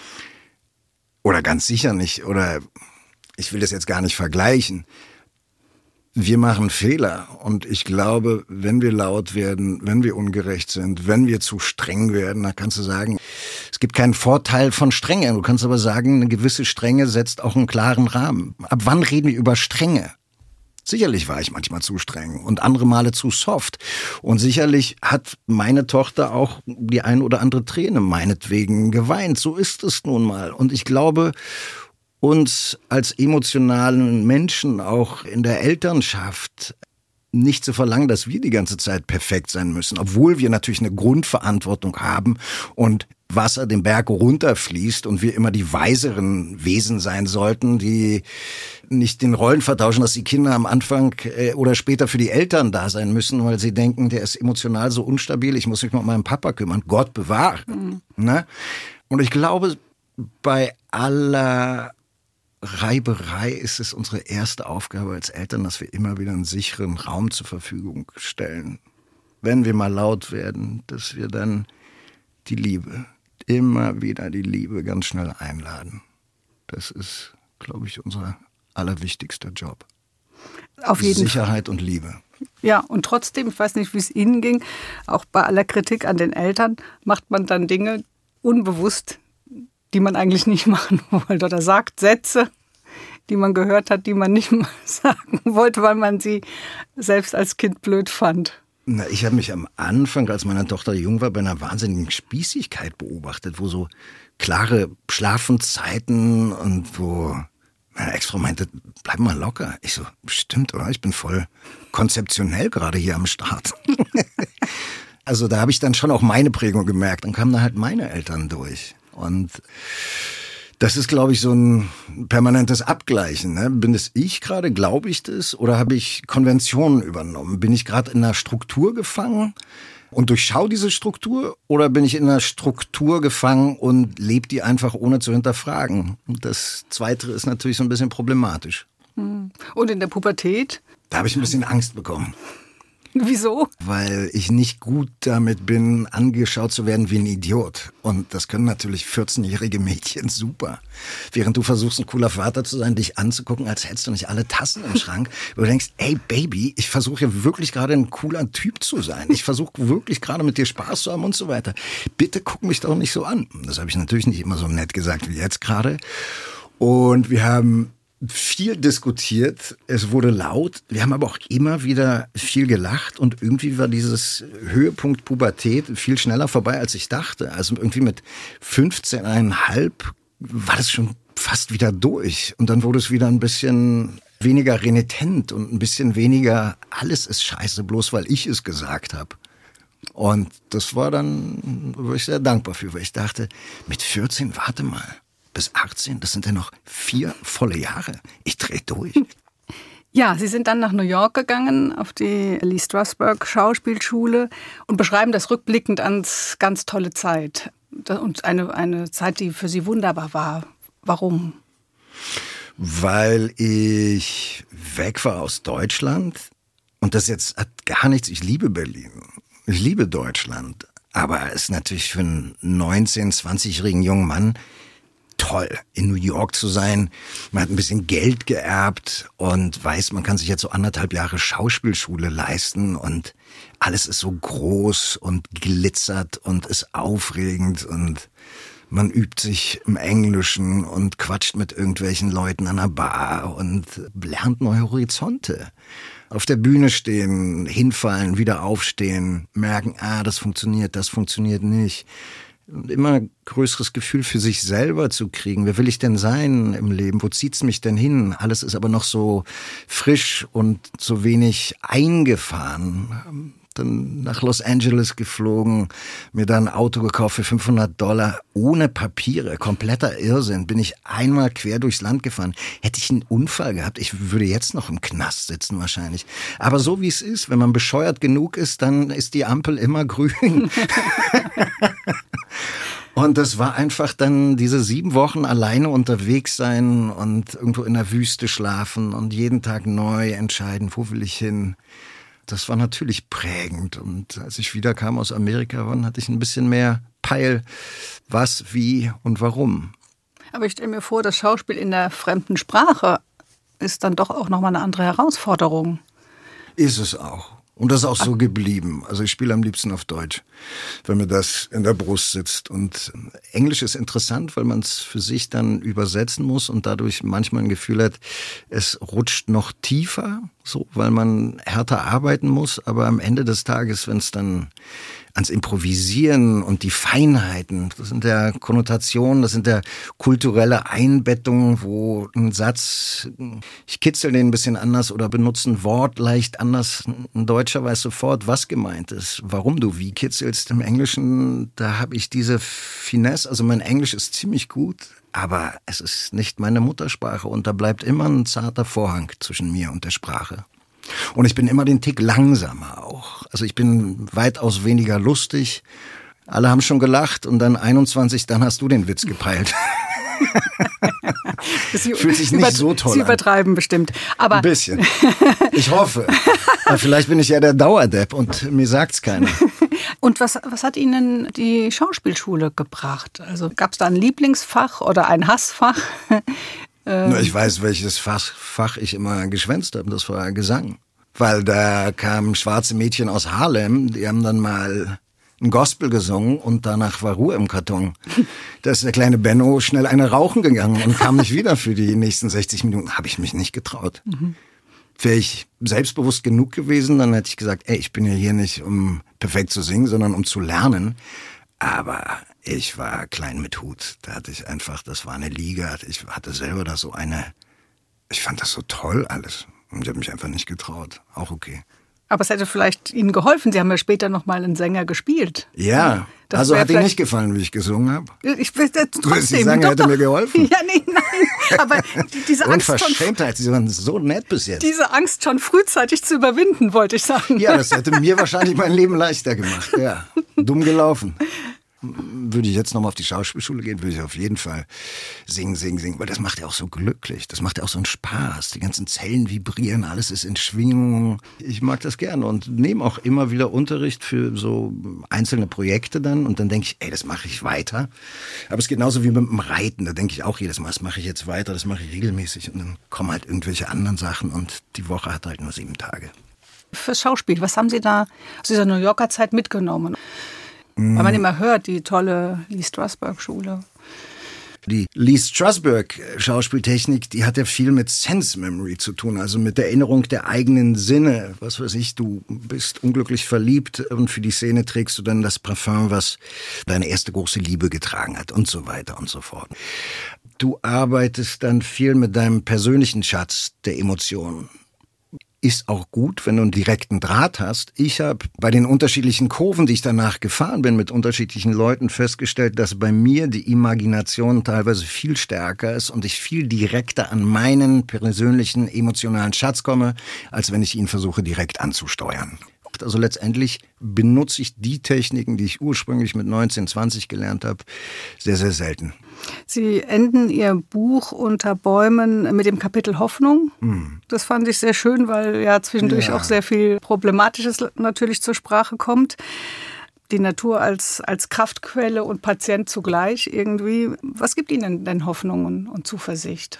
Oder ganz sicher nicht. Oder ich will das jetzt gar nicht vergleichen. Wir machen Fehler. Und ich glaube, wenn wir laut werden, wenn wir ungerecht sind, wenn wir zu streng werden, dann kannst du sagen, es gibt keinen Vorteil von Strenge. Du kannst aber sagen, eine gewisse Strenge setzt auch einen klaren Rahmen. Ab wann reden wir über Strenge? Sicherlich war ich manchmal zu streng und andere Male zu soft. Und sicherlich hat meine Tochter auch die ein oder andere Träne meinetwegen geweint. So ist es nun mal. Und ich glaube, uns als emotionalen Menschen auch in der Elternschaft nicht zu verlangen, dass wir die ganze Zeit perfekt sein müssen, obwohl wir natürlich eine Grundverantwortung haben und Wasser den Berg runterfließt und wir immer die weiseren Wesen sein sollten, die nicht den Rollen vertauschen, dass die Kinder am Anfang oder später für die Eltern da sein müssen, weil sie denken, der ist emotional so unstabil, ich muss mich mal um meinen Papa kümmern. Gott bewahre. Ne? Und ich glaube, bei aller Reiberei ist es unsere erste Aufgabe als Eltern, dass wir immer wieder einen sicheren Raum zur Verfügung stellen. Wenn wir mal laut werden, dass wir dann die Liebe, immer wieder die Liebe ganz schnell einladen. Das ist, glaube ich, unser allerwichtigster Job. Auf jeden Fall. Sicherheit und Liebe. Ja, und trotzdem, ich weiß nicht, wie es Ihnen ging, auch bei aller Kritik an den Eltern, macht man dann Dinge unbewusst, die man eigentlich nicht machen wollte, oder sagt Sätze, die man gehört hat, die man nicht mal sagen wollte, weil man sie selbst als Kind blöd fand. Na, ich habe mich am Anfang, als meine Tochter jung war, bei einer wahnsinnigen Spießigkeit beobachtet, wo so klare Schlafenszeiten und wo meine Ex-Frau meinte, bleib mal locker. Ich so, stimmt, oder? Ich bin voll konzeptionell gerade hier am Start. Also da habe ich dann schon auch meine Prägung gemerkt. Dann kamen da halt meine Eltern durch. Und das ist, glaube ich, so ein permanentes Abgleichen. Ne? Bin es ich gerade, glaube ich das? Oder habe ich Konventionen übernommen? Bin ich gerade in einer Struktur gefangen und durchschaue diese Struktur? Oder bin ich in einer Struktur gefangen und lebe die einfach ohne zu hinterfragen? Und das Zweite ist natürlich so ein bisschen problematisch. Und in der Pubertät? Da habe ich ein bisschen Angst bekommen. Wieso? Weil ich nicht gut damit bin, angeschaut zu werden wie ein Idiot. Und das können natürlich 14-jährige Mädchen super. Während du versuchst, ein cooler Vater zu sein, dich anzugucken, als hättest du nicht alle Tassen im Schrank. Wo du denkst, ey Baby, ich versuche ja wirklich gerade ein cooler Typ zu sein. Ich versuche wirklich gerade mit dir Spaß zu haben und so weiter. Bitte guck mich doch nicht so an. Das habe ich natürlich nicht immer so nett gesagt wie jetzt gerade. Und wir haben viel diskutiert, es wurde laut, wir haben aber auch immer wieder viel gelacht und irgendwie war dieses Höhepunkt Pubertät viel schneller vorbei, als ich dachte. Also irgendwie mit 15,5 war das schon fast wieder durch und dann wurde es wieder ein bisschen weniger renitent und ein bisschen weniger, alles ist scheiße, bloß weil ich es gesagt habe. Und das war dann, war ich sehr dankbar für, weil ich dachte, mit 14, warte mal. Bis 18, das sind ja noch 4 volle Jahre. Ich drehe durch. Ja, Sie sind dann nach New York gegangen, auf die Lee Strasberg Schauspielschule und beschreiben das rückblickend als ganz tolle Zeit. Und eine Zeit, die für Sie wunderbar war. Warum? Weil ich weg war aus Deutschland. Und das jetzt hat gar nichts, ich liebe Berlin. Ich liebe Deutschland. Aber es ist natürlich für einen 19-, 20-jährigen jungen Mann toll, in New York zu sein. Man hat ein bisschen Geld geerbt und weiß, man kann sich jetzt so 1,5 Jahre Schauspielschule leisten und alles ist so groß und glitzert und ist aufregend und man übt sich im Englischen und quatscht mit irgendwelchen Leuten an der Bar und lernt neue Horizonte. Auf der Bühne stehen, hinfallen, wieder aufstehen, merken, das funktioniert nicht. Und immer größeres Gefühl für sich selber zu kriegen. Wer will ich denn sein im Leben? Wo zieht's mich denn hin? Alles ist aber noch so frisch und so wenig eingefahren. dann nach Los Angeles geflogen, mir da ein Auto gekauft für $500, ohne Papiere, kompletter Irrsinn. Bin ich einmal quer durchs Land gefahren. Hätte ich einen Unfall gehabt, ich würde jetzt noch im Knast sitzen wahrscheinlich. Aber so wie es ist, wenn man bescheuert genug ist, dann ist die Ampel immer grün. Und das war einfach dann diese 7 Wochen alleine unterwegs sein und irgendwo in der Wüste schlafen und jeden Tag neu entscheiden, wo will ich hin. Das war natürlich prägend. Und als ich wiederkam aus Amerika, hatte ich ein bisschen mehr Peil, was, wie und warum. Aber ich stelle mir vor, das Schauspiel in der fremden Sprache ist dann doch auch nochmal eine andere Herausforderung. Ist es auch. Und das ist auch so geblieben. Also ich spiele am liebsten auf Deutsch, wenn mir das in der Brust sitzt. Und Englisch ist interessant, weil man es für sich dann übersetzen muss und dadurch manchmal ein Gefühl hat, es rutscht noch tiefer, so, weil man härter arbeiten muss. Aber am Ende des Tages, wenn es dann ans Improvisieren und die Feinheiten, das sind ja Konnotationen, das sind ja kulturelle Einbettungen, wo ein Satz, ich kitzel den ein bisschen anders oder benutze ein Wort leicht anders. Ein Deutscher weiß sofort, was gemeint ist, warum du wie kitzelst. Im Englischen, da habe ich diese Finesse, also mein Englisch ist ziemlich gut, aber es ist nicht meine Muttersprache und da bleibt immer ein zarter Vorhang zwischen mir und der Sprache. Und ich bin immer den Tick langsamer auch. Also ich bin weitaus weniger lustig. Alle haben schon gelacht und dann 21, dann hast du den Witz gepeilt. Fühlt sich nicht so toll an. Sie übertreiben bestimmt. Aber ein bisschen. Ich hoffe. Aber vielleicht bin ich ja der Dauerdepp und mir sagt's keiner. Und was hat Ihnen die Schauspielschule gebracht? Also gab es da ein Lieblingsfach oder ein Hassfach? Ich weiß, welches Fach ich immer geschwänzt habe, das war Gesang. Weil da kamen schwarze Mädchen aus Harlem, die haben dann mal ein Gospel gesungen und danach war Ruhe im Karton. Da ist der kleine Benno schnell eine rauchen gegangen und kam nicht wieder für die nächsten 60 Minuten. Habe ich mich nicht getraut. Wäre ich selbstbewusst genug gewesen, dann hätte ich gesagt, ich bin ja hier nicht, um perfekt zu singen, sondern um zu lernen. Aber ich war klein mit Hut. Da hatte ich einfach, das war eine Liga. Ich hatte selber da so ich fand das so toll alles. Und ich habe mich einfach nicht getraut. Auch okay. Aber es hätte vielleicht Ihnen geholfen. Sie haben ja später noch mal einen Sänger gespielt. Ja, das also hat Ihnen nicht gefallen, wie ich gesungen habe? Ich will trotzdem. Sie sagen, er hätte mir geholfen? Ja, nein. Aber diese Angst Unverschämtheit, Sie waren so nett bis jetzt. Diese Angst schon frühzeitig zu überwinden, wollte ich sagen. Ja, das hätte mir wahrscheinlich mein Leben leichter gemacht. Ja, dumm gelaufen. Würde ich jetzt nochmal auf die Schauspielschule gehen, würde ich auf jeden Fall singen, weil das macht ja auch so glücklich, das macht ja auch so einen Spaß, die ganzen Zellen vibrieren, alles ist in Schwingung. Ich mag das gerne und nehme auch immer wieder Unterricht für so einzelne Projekte dann und dann denke ich, das mache ich weiter. Aber es ist genauso wie mit dem Reiten, da denke ich auch jedes Mal, das mache ich jetzt weiter, das mache ich regelmäßig und dann kommen halt irgendwelche anderen Sachen und die Woche hat halt nur 7 Tage. Fürs Schauspiel, was haben Sie da aus dieser New Yorker Zeit mitgenommen? Weil man immer hört, die tolle Lee Strasberg-Schule. Die Lee Strasberg Schauspieltechnik, die hat ja viel mit Sense Memory zu tun, also mit der Erinnerung der eigenen Sinne. Was weiß ich, du bist unglücklich verliebt und für die Szene trägst du dann das Parfum, was deine erste große Liebe getragen hat und so weiter und so fort. Du arbeitest dann viel mit deinem persönlichen Schatz der Emotionen. Ist auch gut, wenn du einen direkten Draht hast. Ich habe bei den unterschiedlichen Kurven, die ich danach gefahren bin, mit unterschiedlichen Leuten festgestellt, dass bei mir die Imagination teilweise viel stärker ist und ich viel direkter an meinen persönlichen emotionalen Schatz komme, als wenn ich ihn versuche direkt anzusteuern. Also letztendlich benutze ich die Techniken, die ich ursprünglich mit 19, 20 gelernt habe, sehr, sehr selten. Sie enden Ihr Buch Unter Bäumen mit dem Kapitel Hoffnung. Das fand ich sehr schön, weil ja zwischendurch auch sehr viel Problematisches natürlich zur Sprache kommt. Die Natur als Kraftquelle und Patient zugleich irgendwie. Was gibt Ihnen denn Hoffnung und Zuversicht?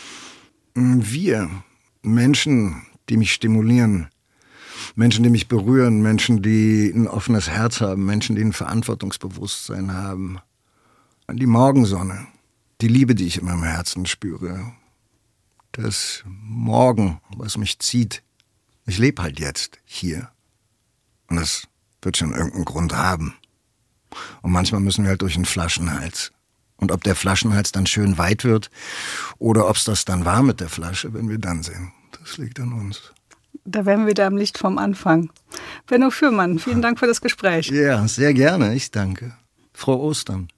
Wir, Menschen, die mich stimulieren, Menschen, die mich berühren, Menschen, die ein offenes Herz haben, Menschen, die ein Verantwortungsbewusstsein haben. Die Morgensonne, die Liebe, die ich in meinem Herzen spüre. Das Morgen, was mich zieht. Ich lebe halt jetzt hier. Und das wird schon irgendeinen Grund haben. Und manchmal müssen wir halt durch einen Flaschenhals. Und ob der Flaschenhals dann schön weit wird oder ob es das dann war mit der Flasche, wenn wir dann sind, das liegt an uns. Da wären wir wieder am Licht vom Anfang. Benno Fürmann, vielen Dank für das Gespräch. Ja, sehr gerne. Ich danke. Frohe Ostern.